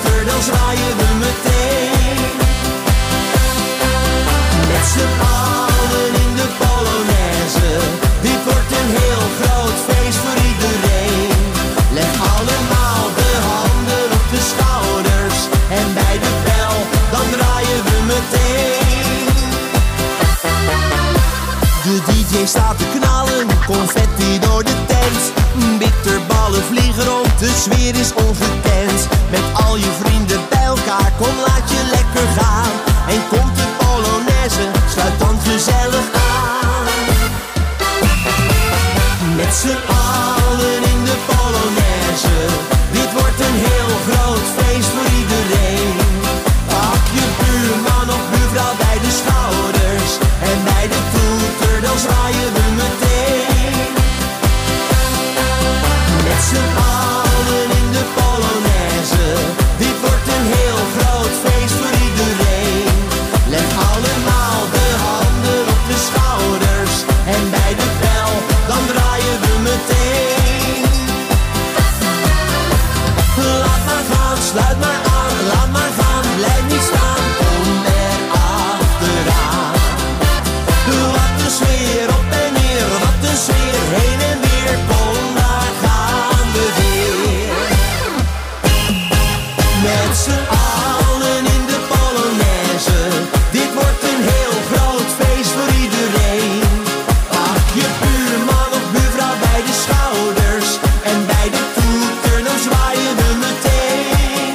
B: sfeer is ongekend. Met al je vrienden bij elkaar, kom laat je lekker gaan. En komt de Polonaise, sluit dan gezellig aan. Met z'n allen in de Polonaise, dit wordt een heel groot feest voor iedereen. Pak je buurman of buurvrouw bij de schouders en bij de toeter dan zwaaien we meteen. Met z'n allen in de Polonaise, dit wordt een heel groot feest voor iedereen. Leg allemaal de handen op de schouders en bij de bel dan draaien we meteen. Laat maar gaan, sluit maar aan, laat maar gaan, blijf niet staan, kom er achteraan. Wat een sfeer, op en neer, wat een sfeer, heen en weer, kom daar gaan we weer. Met z'n allen in de Polonaise, dit wordt een heel groot feest voor iedereen. Pak je buurman of buurvrouw bij de schouders en bij de toeter dan zwaaien we meteen.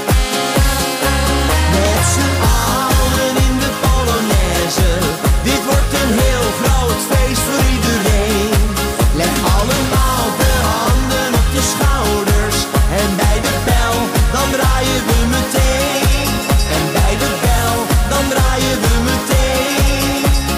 B: Met z'n allen in de Polonaise, dit wordt een heel groot feest voor iedereen. Leg allemaal de handen op de schouders en bij de bel dan draaien we meteen. En bij de bel dan draaien we meteen.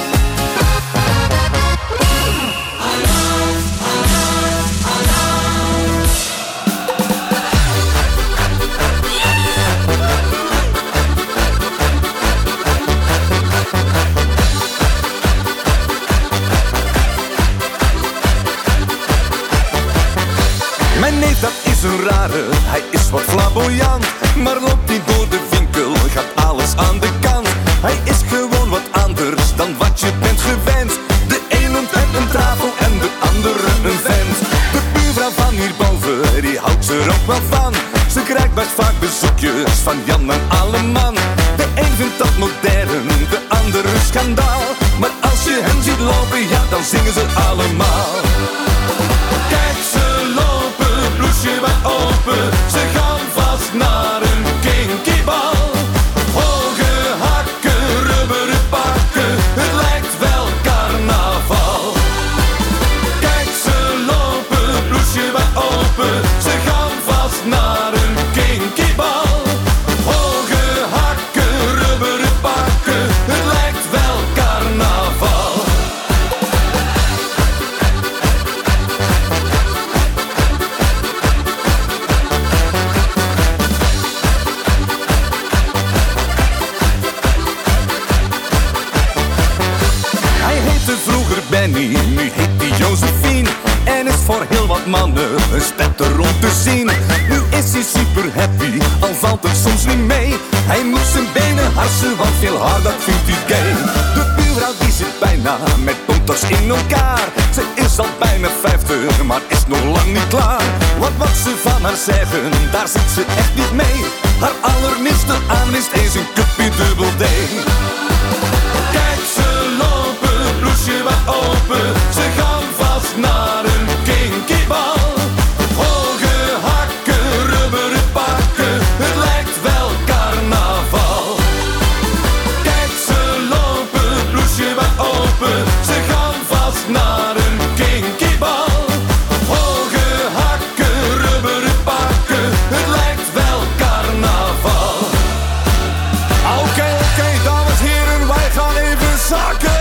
C: Mijn neef dat is een rare, hij is wat flamboyant. Maar loopt niet door de winkel, gaat alles aan de kant. Hij is gewoon wat anders dan wat je bent gewend. De een heeft een trafel en de andere een vent. De buurvrouw van hierboven, die houdt er ook wel van. Ze krijgt best vaak bezoekjes van Jan en Alleman. De een vindt dat modern, de andere schandaal. Maar als je hen ziet lopen, ja dan zingen ze allemaal. Kijk ze lopen, bloesje wat open. Ze gaan vast naar een kinkybal. Hoge hakken, rubberen pakken, het lijkt wel carnaval. Kijk ze lopen, bloesje wat open. Ze gaan vast naar een kinkybal. Hoge hakken, rubberen pakken, het lijkt wel carnaval. Hij heette vroeger Benny, nu heet hij Josephine. En is voor heel wat mannen een spetter om te zien. Nu is hij super happy, al valt het soms niet mee. Hij moet zijn benen harsen, want veel haar dat vindt hij gay. De buurvrouw die zit bijna met ponters in elkaar. Ze is al bijna vijftig, maar is nog lang niet klaar. Want wat ze van haar zeggen, daar zit ze echt niet mee. Haar allerminste aanwist is een cuppie dubbel D. Kijk ze lopen, bloesje wat open. Ze gaan vast naar een kinkybal. Hoge hakken, rubberen pakken, het lijkt wel carnaval. Kijk ze lopen, bloesje wat open. Ze gaan vast naar een kinkybal. Hoge hakken, rubberen pakken, het lijkt wel carnaval. Oké, oké, dames en heren, wij gaan even zakken.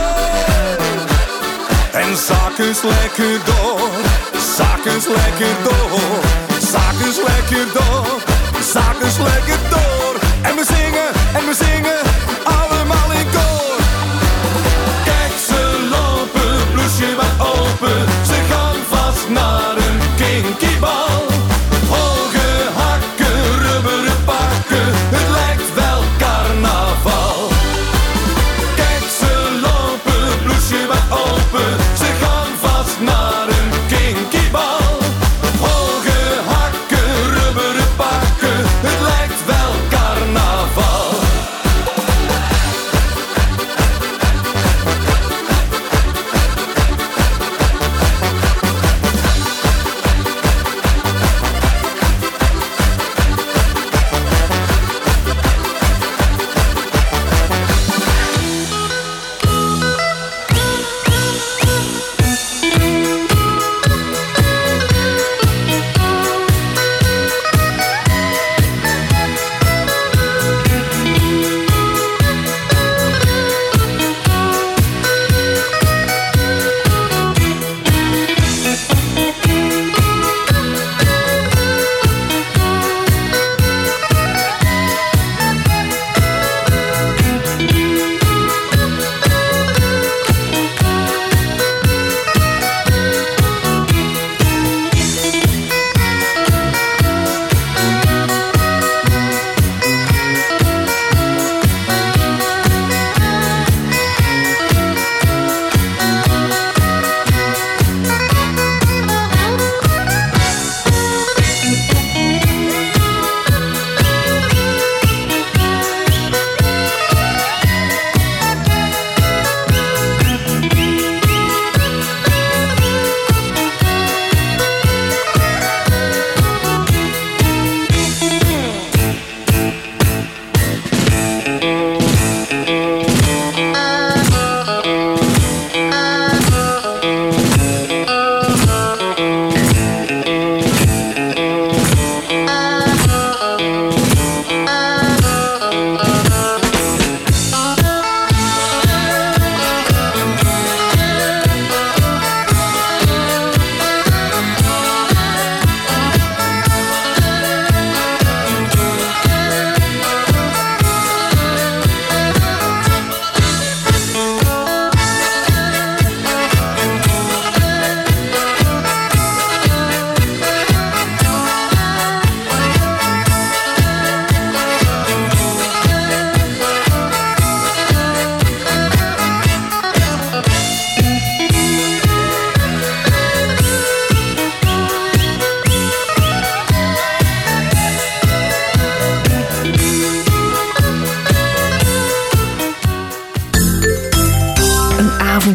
C: En zaken is lekker door, zaken is lekker door, zaken is lekker door, zaken is lekker door. En we zingen, en we zingen, allemaal in koor. Kijk ze lopen, bloesje wat open. Ze gaan vast naar een kinkybal. Hoge hakken, rubberen pakken, het lijkt wel carnaval. Kijk ze lopen, bloesje wat open. Ze gaan vast naar een kinkybal. Hoge hakken, rubberen pakken.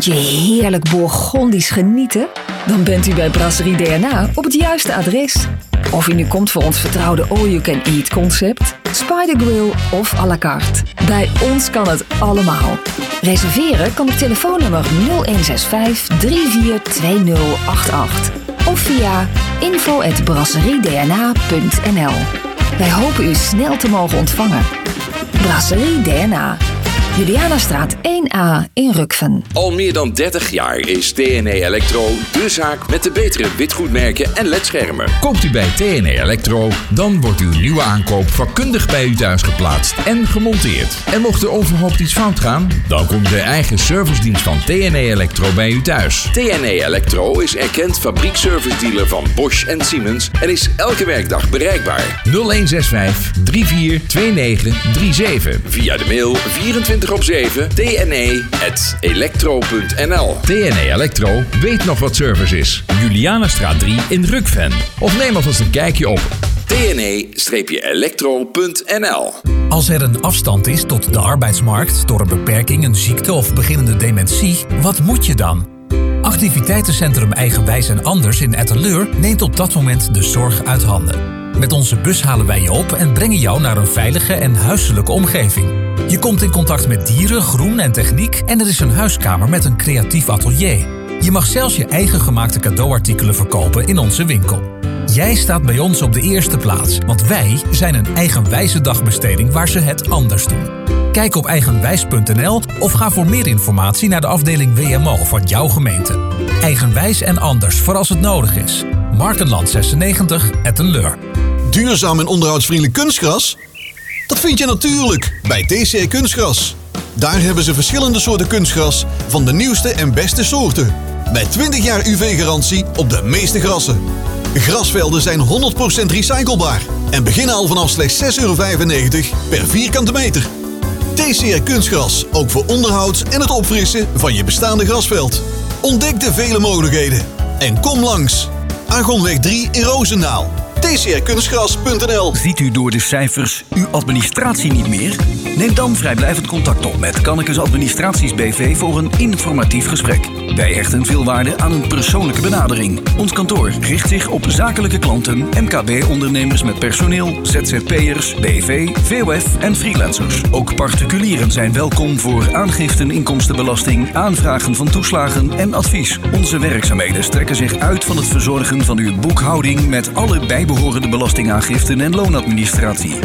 H: je heerlijk Bourgondisch genieten? Dan bent u bij Brasserie D N A op het juiste adres. Of u nu komt voor ons vertrouwde all-you-can-eat concept, Spider Grill of à la carte. Bij ons kan het allemaal. Reserveren kan op telefoonnummer nul een zes vijf drie vier twee nul acht acht of via info at brasseriedna punt n l. Wij hopen u snel te mogen ontvangen. Brasserie D N A. Julianastraat één A in Rukven.
J: Al meer dan dertig jaar is T N E Electro de zaak met de betere witgoedmerken en ledschermen.
K: Koopt u bij T N E Electro, dan wordt uw nieuwe aankoop vakkundig bij u thuis geplaatst en gemonteerd. En mocht er onverhoopt iets fout gaan, dan komt de eigen servicedienst van T N E Electro bij u thuis.
J: T N E Electro is erkend fabriekservice-dealer van Bosch en Siemens en is elke werkdag bereikbaar.
K: nul een zes vijf drie vier twee negen drie zeven.
J: Via de mail vierentwintig op zeven t n e at electro punt n l.
K: T N E Electro weet nog wat service is. Julianastraat drie in Rukven. Of neem alvast een kijkje op
J: t n e electro punt n l.
X: Als er een afstand is tot de arbeidsmarkt door een beperking, een ziekte of beginnende dementie, wat moet je dan? Activiteitencentrum Eigenwijs en Anders in Etteleur neemt op dat moment de zorg uit handen. Met onze bus halen wij je op en brengen jou naar een veilige en huiselijke omgeving. Je komt in contact met dieren, groen en techniek en er is een huiskamer met een creatief atelier. Je mag zelfs je eigen gemaakte cadeauartikelen verkopen in onze winkel. Jij staat bij ons op de eerste plaats, want wij zijn een eigenwijze dagbesteding waar ze het anders doen. Kijk op eigenwijs punt n l of ga voor meer informatie naar de afdeling W M O van jouw gemeente. Eigenwijs en Anders voor als het nodig is. Markenland zesennegentig, Etteleur.
E: Duurzaam en onderhoudsvriendelijk kunstgras? Dat vind je natuurlijk bij T C R Kunstgras. Daar hebben ze verschillende soorten kunstgras van de nieuwste en beste soorten. Met twintig jaar U V-garantie op de meeste grassen. Grasvelden zijn honderd procent recyclebaar en beginnen al vanaf slechts zes euro vijfennegentig per vierkante meter. T C R Kunstgras, ook voor onderhoud en het opfrissen van je bestaande grasveld. Ontdek de vele mogelijkheden en kom langs. Argonweg drie in Roosendaal. t c r kunstgras punt n l.
Y: Ziet u door de cijfers uw administratie niet meer? Neem dan vrijblijvend contact op met Kannekes Administraties B V voor een informatief gesprek. Wij hechten veel waarde aan een persoonlijke benadering. Ons kantoor richt zich op zakelijke klanten, M K B-ondernemers met personeel, Z Z P'ers, B V, V O F en freelancers. Ook particulieren zijn welkom voor aangiften inkomstenbelasting, aanvragen van toeslagen en advies. Onze werkzaamheden strekken zich uit van het verzorgen van uw boekhouding met alle bijbehorende belastingaangiften en loonadministratie.